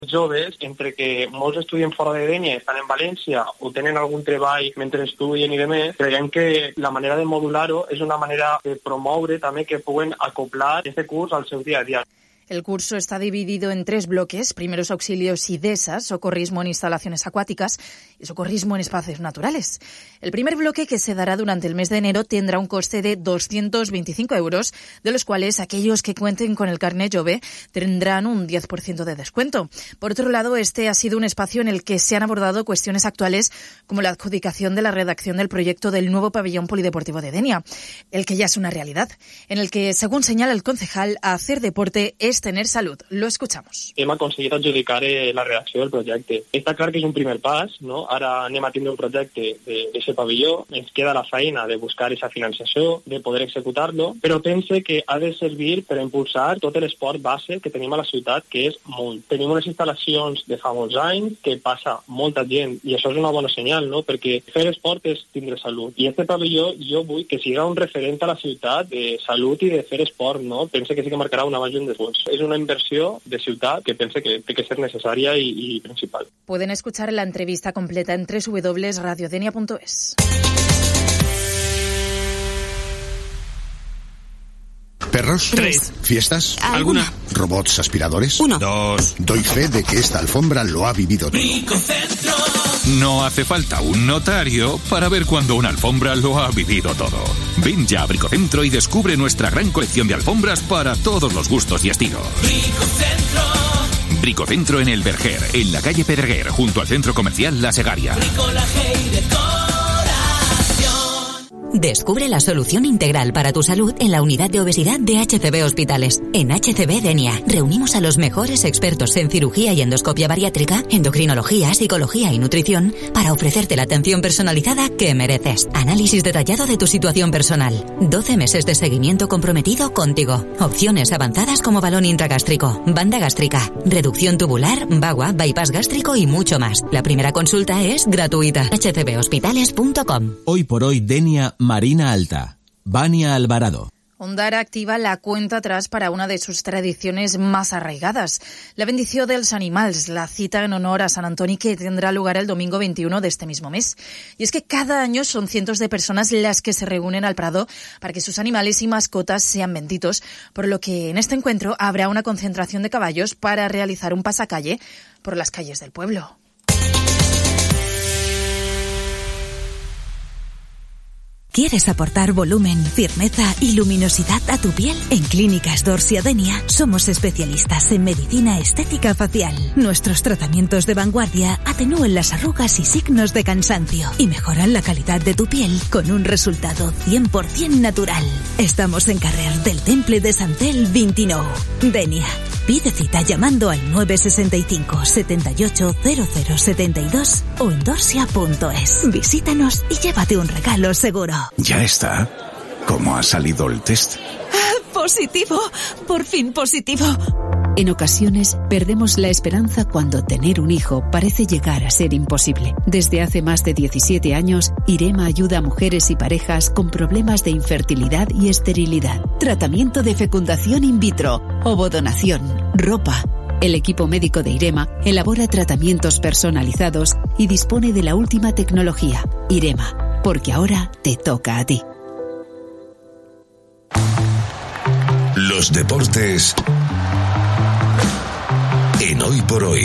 joves, entre que molts estudien fora de Dénia, estan en València o tenen algun treball mentre estudien i demés, creiem que la manera de modular-ho és una manera de promoure també que puguen acoplar este curs al seu dia a dia. El curso está dividido en 3 bloques: primeros auxilios y DESA, socorrismo en instalaciones acuáticas y socorrismo en espacios naturales. El primer bloque, que se dará durante el mes de enero, tendrá un coste de 225 euros, de los cuales aquellos que cuenten con el carnet jove tendrán un 10% de descuento. Por otro lado, este ha sido un espacio en el que se han abordado cuestiones actuales como la adjudicación de la redacción del proyecto del nuevo pabellón polideportivo de Dénia, el que ya es una realidad, en el que, según señala el concejal, hacer deporte es tener salud. Lo escuchamos. Hem aconseguit adjudicar la redacció del projecte. Està clar que és un primer pas, no? Ara anem a tindre un projecte d'aquest pavelló, ens queda la feina de buscar aquesta financiació, de poder executar-lo, però pense que ha de servir per impulsar tot l'esport base que tenim a la ciutat, que és molt. Tenim unes instal·lacions de fa molts anys, que passa molta gent, i això és una bona senyal, no? Perquè fer esport és tindre salut. I aquest pavelló jo vull que siga un referent a la ciutat de salut i de fer esport, no? Pense que sí que marcarà un abans i un després. Es una inversión de ciudad que pienso que tiene que ser necesaria y principal. Pueden escuchar la entrevista completa en www.radiodenia.es. ¿Perros? 3. ¿Fiestas? ¿Alguna? ¿Robots aspiradores? 1. 2. Doy fe de que esta alfombra lo ha vivido todo. Bricocentro. No hace falta un notario para ver cuando una alfombra lo ha vivido todo. Ven ya a Bricocentro y descubre nuestra gran colección de alfombras para todos los gustos y estilos. Bricocentro. Bricocentro en El Verger, en la calle Pedreguer, junto al centro comercial La Segaria. Bricolaje y decoración. Descubre la solución integral para tu salud en la unidad de obesidad de HCB Hospitales. En HCB Dénia reunimos a los mejores expertos en cirugía y endoscopia bariátrica, endocrinología, psicología y nutrición para ofrecerte la atención personalizada que mereces. Análisis detallado de tu situación personal. 12 meses de seguimiento comprometido contigo. Opciones avanzadas como balón intragástrico, banda gástrica, reducción tubular, bagua, bypass gástrico y mucho más. La primera consulta es gratuita. hcbhospitales.com. Hoy por hoy Dénia Marina Alta. Vania Alvarado. Ondara activa la cuenta atrás para una de sus tradiciones más arraigadas, la bendició dels animals, la cita en honor a San Antoni que tendrá lugar el domingo 21 de este mismo mes. Y es que cada año son cientos de personas las que se reúnen al Prado para que sus animales y mascotas sean benditos, por lo que en este encuentro habrá una concentración de caballos para realizar un pasacalle por las calles del pueblo. ¿Quieres aportar volumen, firmeza y luminosidad a tu piel? En Clínicas Dorsia Dénia somos especialistas en medicina estética facial. Nuestros tratamientos de vanguardia atenúan las arrugas y signos de cansancio y mejoran la calidad de tu piel con un resultado 100% natural. Estamos en carrer del Temple de Santel 29. Dénia. Pide cita llamando al 965 78 0072 o en dorsia.es. Visítanos y llévate un regalo seguro. Ya está. ¿Cómo ha salido el test? ¡Positivo! ¡Por fin positivo! En ocasiones perdemos la esperanza cuando tener un hijo parece llegar a ser imposible. Desde hace más de 17 años, IREMA ayuda a mujeres y parejas con problemas de infertilidad y esterilidad. Tratamiento de fecundación in vitro, ovodonación, ropa. El equipo médico de IREMA elabora tratamientos personalizados y dispone de la última tecnología. IREMA, porque ahora te toca a ti. Los deportes en Hoy por Hoy.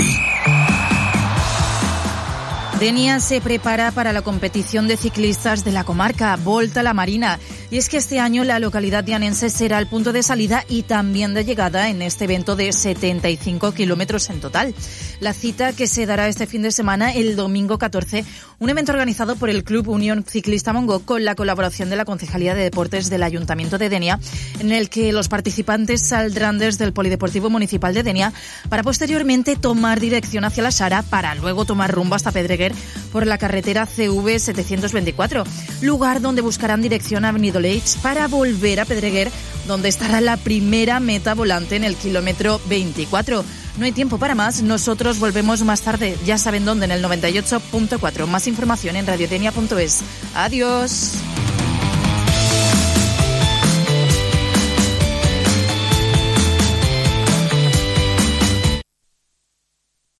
Dénia se prepara para la competición de ciclistas de la comarca, Volta a la Marina. Y es que este año la localidad dianense será el punto de salida y también de llegada en este evento de 75 kilómetros en total. La cita que se dará este fin de semana, el domingo 14, un evento organizado por el Club Unión Ciclista Mongo con la colaboración de la Concejalía de Deportes del Ayuntamiento de Dénia, en el que los participantes saldrán desde el Polideportivo Municipal de Dénia para posteriormente tomar dirección hacia la Sara para luego tomar rumbo hasta Pedreguer por la carretera CV 724, lugar donde buscarán dirección a Avenida Leitch para volver a Pedreguer, donde estará la primera meta volante en el kilómetro 24. No hay tiempo para más, nosotros volvemos más tarde, ya saben dónde, en el 98.4. Más información en radiodenia.es. Adiós.